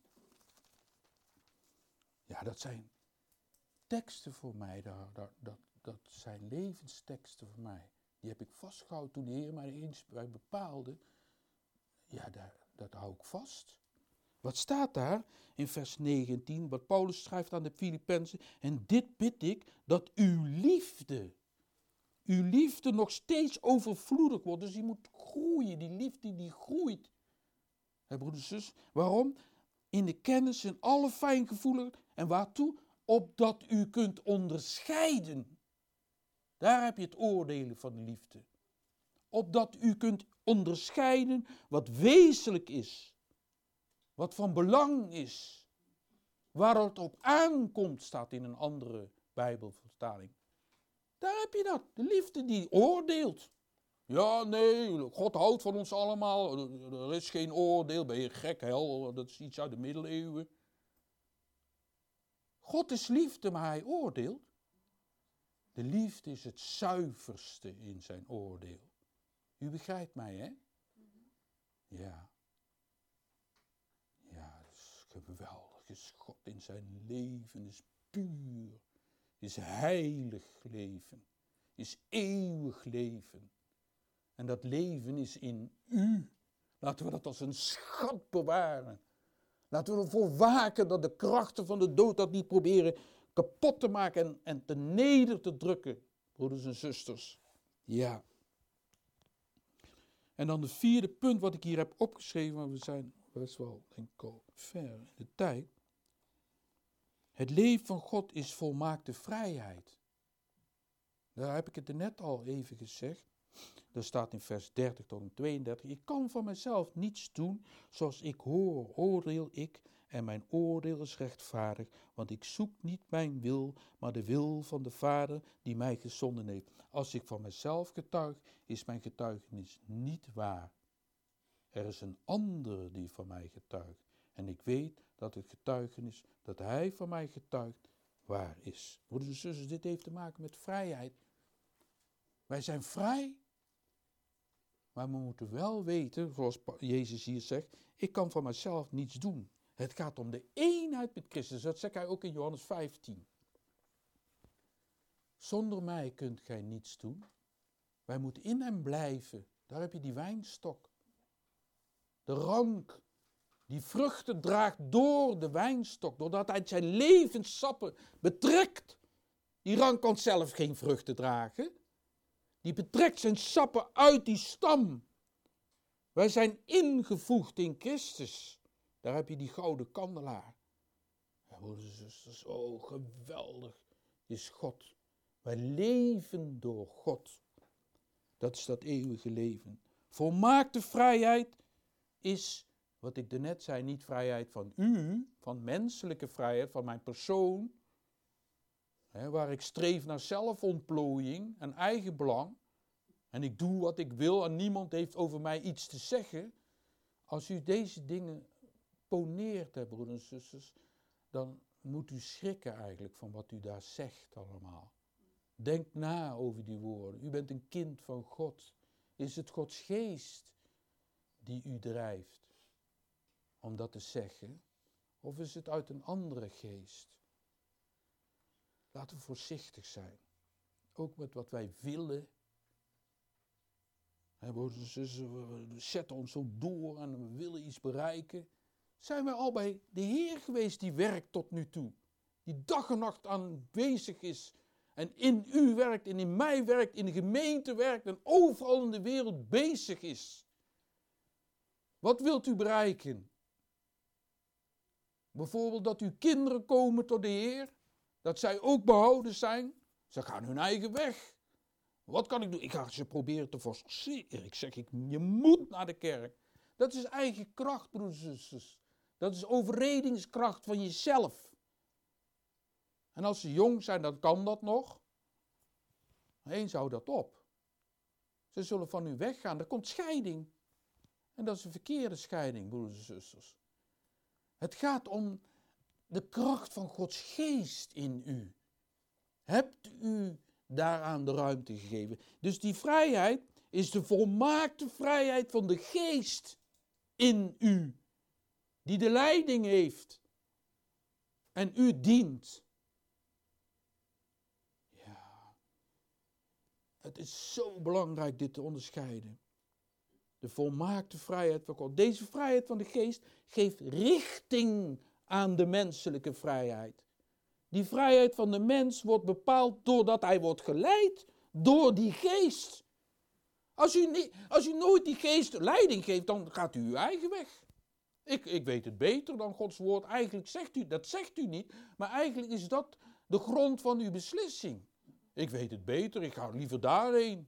Ja, dat zijn teksten voor mij. Dat, dat, dat, dat zijn levensteksten voor mij. Die heb ik vastgehouden toen de Heer mij eens bij bepaalde. Ja, daar, dat hou ik vast. Wat staat daar in vers negentien, wat Paulus schrijft aan de Filippenzen? En dit bid ik, dat uw liefde, uw liefde nog steeds overvloedig wordt. Dus die moet groeien, die liefde die groeit. Hè, broeders en zus, waarom? In de kennis en alle fijngevoelen. En waartoe? Opdat u kunt onderscheiden. Daar heb je het oordelen van de liefde. Opdat u kunt onderscheiden wat wezenlijk is. Wat van belang is. Waar het op aankomt, staat in een andere Bijbelvertaling. Daar heb je dat. De liefde die oordeelt. Ja, nee, God houdt van ons allemaal. Er is geen oordeel. Ben je gek, hel? Dat is iets uit de middeleeuwen. God is liefde, maar hij oordeelt. De liefde is het zuiverste in zijn oordeel. U begrijpt mij, hè? Ja. Ja, dat is geweldig. Is God in zijn leven, is puur. Is heilig leven. Is eeuwig leven. En dat leven is in u. Laten we dat als een schat bewaren. Laten we ervoor waken dat de krachten van de dood dat niet proberen kapot te maken en, en te neder te drukken. Broeders en zusters. Ja. En dan het vierde punt wat ik hier heb opgeschreven, want we zijn best wel, denk ik, al ver in de tijd. Het leven van God is volmaakte vrijheid. Daar heb ik het er net al even gezegd. Daar staat in vers dertig tot en tweeëndertig. Ik kan van mezelf niets doen zoals ik hoor, oordeel ik. En mijn oordeel is rechtvaardig, want ik zoek niet mijn wil, maar de wil van de Vader die mij gezonden heeft. Als ik van mezelf getuig, is mijn getuigenis niet waar. Er is een ander die van mij getuigt. En ik weet dat het getuigenis dat hij van mij getuigt waar is. Broeders en zusters, dit heeft te maken met vrijheid. Wij zijn vrij, maar we moeten wel weten, zoals Jezus hier zegt, ik kan van mezelf niets doen. Het gaat om de eenheid met Christus. Dat zegt hij ook in Johannes vijftien. Zonder mij kunt gij niets doen. Wij moeten in hem blijven. Daar heb je die wijnstok. De rank die vruchten draagt door de wijnstok. Doordat hij zijn levenssappen betrekt. Die rank kan zelf geen vruchten dragen. Die betrekt zijn sappen uit die stam. Wij zijn ingevoegd in Christus. Daar heb je die gouden kandelaar. Ja, broeders en zusters, oh geweldig is God. Wij leven door God. Dat is dat eeuwige leven. Volmaakte vrijheid is, wat ik daarnet zei, niet vrijheid van u, van menselijke vrijheid, van mijn persoon. hè, waar ik streef naar zelfontplooiing en eigenbelang, en ik doe wat ik wil en niemand heeft over mij iets te zeggen. Als u deze dingen poneert, hè, broeders en zusters, dan moet u schrikken eigenlijk van wat u daar zegt allemaal. Denk na over die woorden. U bent een kind van God. Is het Gods geest die u drijft om dat te zeggen? Of is het uit een andere geest? Laten we voorzichtig zijn. Ook met wat wij willen. We zetten ons zo door en we willen iets bereiken. Zijn wij al bij de Heer geweest die werkt tot nu toe? Die dag en nacht aanwezig is. En in u werkt en in mij werkt, in de gemeente werkt en overal in de wereld bezig is. Wat wilt u bereiken? Bijvoorbeeld dat uw kinderen komen tot de Heer. Dat zij ook behouden zijn. Ze gaan hun eigen weg. Wat kan ik doen? Ik ga ze proberen te forceren. Ik zeg, ik, je moet naar de kerk. Dat is eigen kracht, broeders en zusters. Dat is overredingskracht van jezelf. En als ze jong zijn, dan kan dat nog. Eens hou dat op. Ze zullen van u weggaan. Er komt scheiding. En dat is een verkeerde scheiding, broeders en zusters. Het gaat om de kracht van Gods geest in u. Hebt u daaraan de ruimte gegeven? Dus die vrijheid is de volmaakte vrijheid van de geest in u. Die de leiding heeft. En u dient. Ja. Het is zo belangrijk dit te onderscheiden. De volmaakte vrijheid van God. Deze vrijheid van de geest geeft richting aan de menselijke vrijheid. Die vrijheid van de mens wordt bepaald doordat hij wordt geleid door die geest. Als u, niet, als u nooit die geest leiding geeft, dan gaat u uw eigen weg. Ik, ik weet het beter dan Gods woord. Eigenlijk zegt u, dat zegt u niet, maar eigenlijk is dat de grond van uw beslissing. Ik weet het beter, ik ga liever daarheen.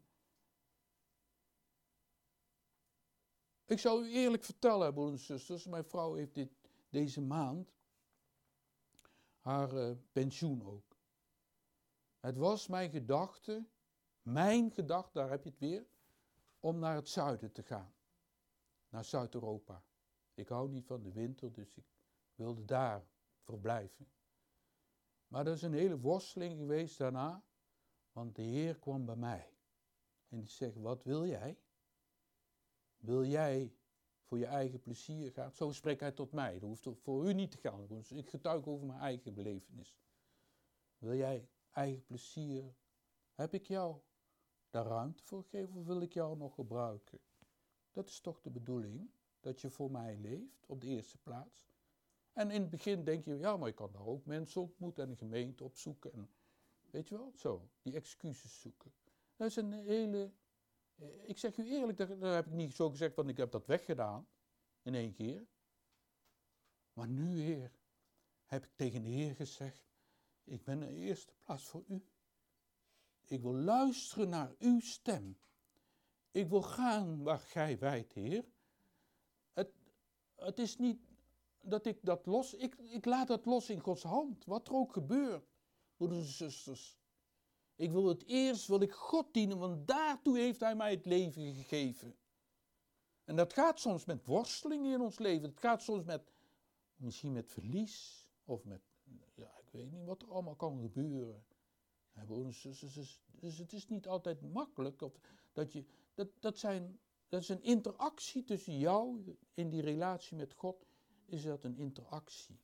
Ik zal u eerlijk vertellen, broeders en zusters, mijn vrouw heeft dit, deze maand haar uh, pensioen ook. Het was mijn gedachte, mijn gedachte, daar heb je het weer, om naar het zuiden te gaan. Naar Zuid-Europa. Ik hou niet van de winter, dus ik wilde daar verblijven. Maar dat is een hele worsteling geweest daarna, want de Heer kwam bij mij. En die zegt, wat wil jij? Wil jij voor je eigen plezier gaan? Zo spreekt hij tot mij. Dat hoeft voor u niet te gaan. Dus ik getuig over mijn eigen belevenis. Wil jij eigen plezier? Heb ik jou daar ruimte voor gegeven of wil ik jou nog gebruiken? Dat is toch de bedoeling? Dat je voor mij leeft op de eerste plaats. En in het begin denk je, ja, maar ik kan daar ook mensen ontmoeten en een gemeente opzoeken. En, weet je wel, zo, die excuses zoeken. Dat is een hele... Ik zeg u eerlijk, dat, dat heb ik niet zo gezegd, want ik heb dat weggedaan. In één keer. Maar nu, Heer, heb ik tegen de Heer gezegd, ik ben in de eerste plaats voor u. Ik wil luisteren naar uw stem. Ik wil gaan waar gij wijdt, Heer. Het, het is niet dat ik dat los, ik, ik laat dat los in Gods hand, wat er ook gebeurt, broeders en zusters. Ik wil het eerst, wil ik God dienen, want daartoe heeft hij mij het leven gegeven. En dat gaat soms met worstelingen in ons leven. Het gaat soms met, misschien met verlies, of met, ja, ik weet niet wat er allemaal kan gebeuren. Dus het is niet altijd makkelijk. Of dat, je, dat, dat, zijn, dat is een interactie tussen jou, in die relatie met God, is dat een interactie.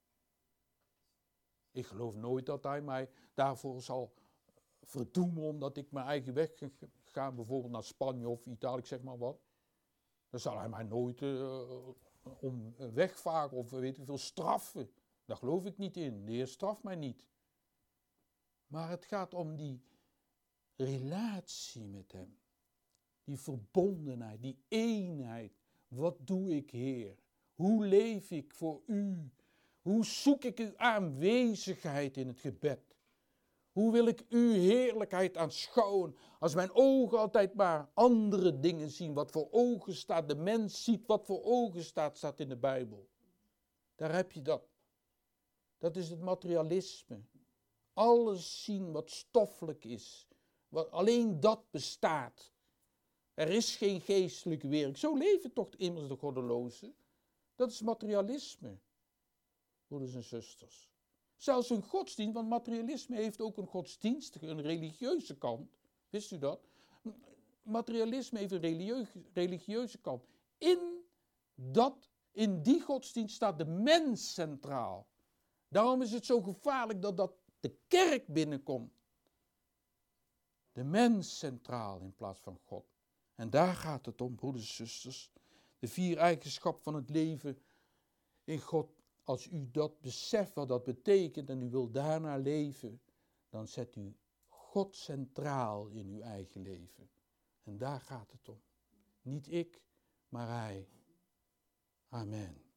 Ik geloof nooit dat hij mij daarvoor zal verdoemen omdat ik mijn eigen weg ga, bijvoorbeeld naar Spanje of Italië, ik zeg maar wat. Dan zal hij mij nooit uh, om wegvaren of weet ik veel straffen. Daar geloof ik niet in. De Heer straft mij niet. Maar het gaat om die relatie met hem. Die verbondenheid, die eenheid. Wat doe ik, Heer? Hoe leef ik voor u? Hoe zoek ik uw aanwezigheid in het gebed? Hoe wil ik uw heerlijkheid aanschouwen als mijn ogen altijd maar andere dingen zien? Wat voor ogen staat, de mens ziet wat voor ogen staat, staat in de Bijbel. Daar heb je dat. Dat is het materialisme. Alles zien wat stoffelijk is. Wat, alleen dat bestaat. Er is geen geestelijke wereld. Zo leven toch immers de goddelozen. Dat is materialisme, broeders en zusters. Zelfs een godsdienst, want materialisme heeft ook een godsdienstige, een religieuze kant. Wist u dat? Materialisme heeft een religieuze, religieuze kant. In, dat, in die godsdienst staat de mens centraal. Daarom is het zo gevaarlijk dat dat de kerk binnenkomt. De mens centraal in plaats van God. En daar gaat het om, broeders en zusters. De vier eigenschappen van het leven in God. Als u dat beseft wat dat betekent en u wilt daarna leven, dan zet u God centraal in uw eigen leven. En daar gaat het om. Niet ik, maar Hij. Amen.